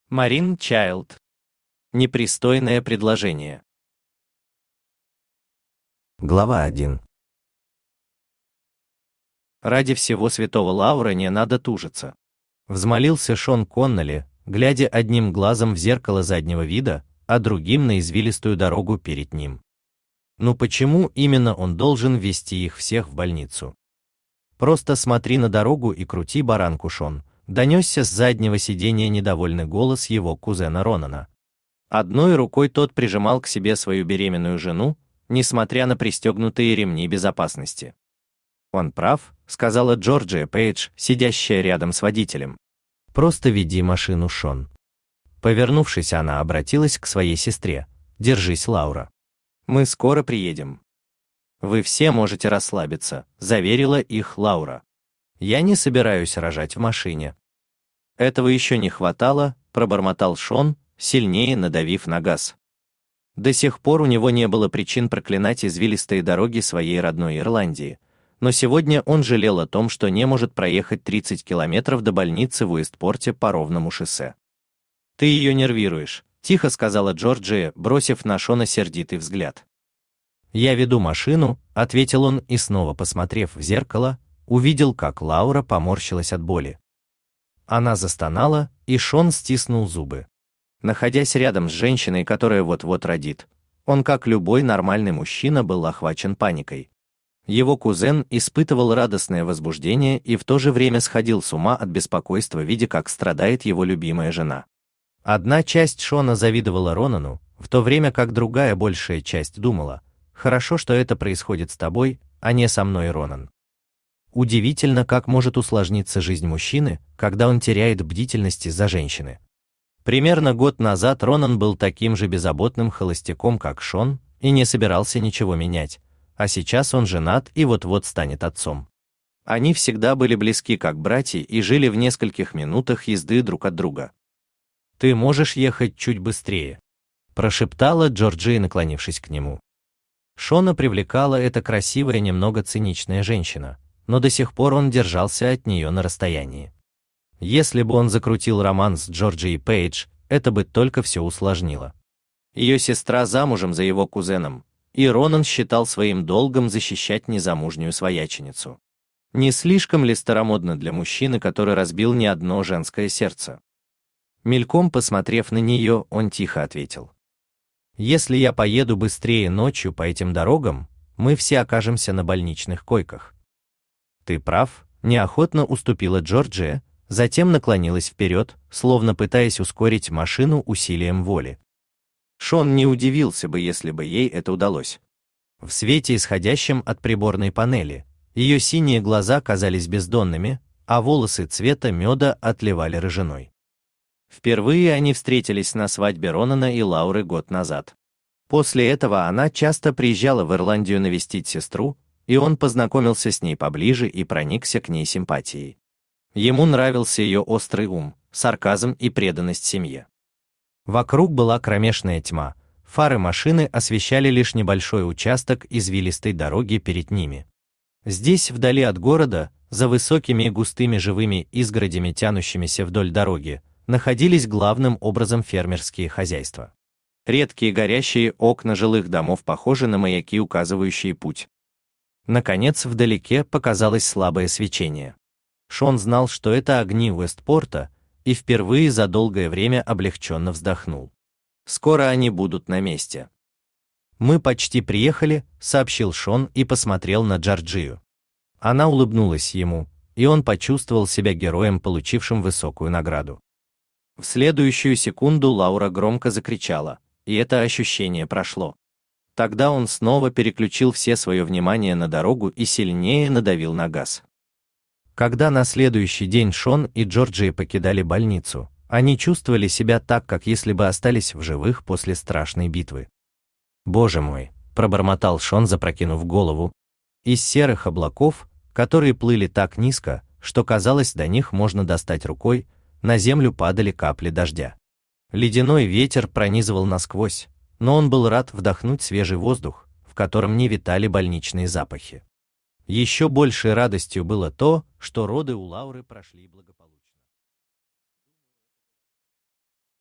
Марин Чайлд. Непристойное предложение. Глава 1. Ради всего святого Лаура не надо тужиться. Взмолился Шон Коннелли, глядя одним глазом в зеркало заднего вида, а другим на извилистую дорогу перед ним. Ну почему именно он должен везти их всех в больницу? Просто смотри на дорогу и крути баранку, Шон. Донесся с заднего сиденья недовольный голос его кузена Ронана. Одной рукой тот прижимал к себе свою беременную жену, несмотря на пристегнутые ремни безопасности. «Он прав», — сказала Джорджия Пейдж, сидящая рядом с водителем. «Просто веди машину, Шон». Повернувшись, она обратилась к своей сестре. «Держись, Лаура. Мы скоро приедем». «Вы все можете расслабиться», — заверила их Лаура. «Я не собираюсь рожать в машине». «Этого еще не хватало», — пробормотал Шон, сильнее надавив на газ. До сих пор у него не было причин проклинать извилистые дороги своей родной Ирландии, но сегодня он жалел о том, что не может проехать 30 километров до больницы в Уэстпорте по ровному шоссе. «Ты ее нервируешь», — тихо сказала Джорджия, бросив на Шона сердитый взгляд. «Я веду машину», — ответил он и, снова посмотрев в зеркало, увидел, как Лаура поморщилась от боли. Она застонала, и Шон стиснул зубы. Находясь рядом с женщиной, которая вот-вот родит, он, как любой нормальный мужчина, был охвачен паникой. Его кузен испытывал радостное возбуждение и в то же время сходил с ума от беспокойства, видя, как страдает его любимая жена. Одна часть Шона завидовала Ронану, в то время как другая большая часть думала: «Хорошо, что это происходит с тобой, а не со мной, Ронан». Удивительно, как может усложниться жизнь мужчины, когда он теряет бдительность из-за женщины. Примерно год назад Ронан был таким же беззаботным холостяком, как Шон, и не собирался ничего менять, а сейчас он женат и вот-вот станет отцом. Они всегда были близки как братья и жили в нескольких минутах езды друг от друга. «Ты можешь ехать чуть быстрее», — прошептала Джорджия, наклонившись к нему. Шона привлекала эта красивая, немного циничная женщина, но до сих пор он держался от нее на расстоянии. Если бы он закрутил роман с Джорджией Пейдж, это бы только все усложнило. Ее сестра замужем за его кузеном, и Ронан считал своим долгом защищать незамужнюю свояченицу. Не слишком ли старомодно для мужчины, который разбил не одно женское сердце? Мельком посмотрев на нее, он тихо ответил: «Если я поеду быстрее ночью по этим дорогам, мы все окажемся на больничных койках». «Ты прав», — неохотно уступила Джорджия, затем наклонилась вперед, словно пытаясь ускорить машину усилием воли. Шон не удивился бы, если бы ей это удалось. В свете, исходящем от приборной панели, ее синие глаза казались бездонными, а волосы цвета меда отливали рыжиной. Впервые они встретились на свадьбе Ронана и Лауры год назад. После этого она часто приезжала в Ирландию навестить сестру, и он познакомился с ней поближе и проникся к ней симпатией. Ему нравился ее острый ум, сарказм и преданность семье. Вокруг была кромешная тьма, фары машины освещали лишь небольшой участок извилистой дороги перед ними. Здесь, вдали от города, за высокими и густыми живыми изгородями, тянущимися вдоль дороги, находились главным образом фермерские хозяйства. Редкие горящие окна жилых домов похожи на маяки, указывающие путь. Наконец, вдалеке показалось слабое свечение. Шон знал, что это огни Уэстпорта, и впервые за долгое время облегченно вздохнул. Скоро они будут на месте. «Мы почти приехали», — сообщил Шон и посмотрел на Джорджию. Она улыбнулась ему, и он почувствовал себя героем, получившим высокую награду. В следующую секунду Лаура громко закричала, и это ощущение прошло. Тогда он снова переключил все свое внимание на дорогу и сильнее надавил на газ. Когда на следующий день Шон и Джорджия покидали больницу, они чувствовали себя так, как если бы остались в живых после страшной битвы. «Боже мой», — пробормотал Шон, запрокинув голову. Из серых облаков, которые плыли так низко, что казалось, до них можно достать рукой, на землю падали капли дождя. Ледяной ветер пронизывал насквозь, но он был рад вдохнуть свежий воздух, в котором не витали больничные запахи. Еще большей радостью было то, что роды у Лауры прошли благополучно.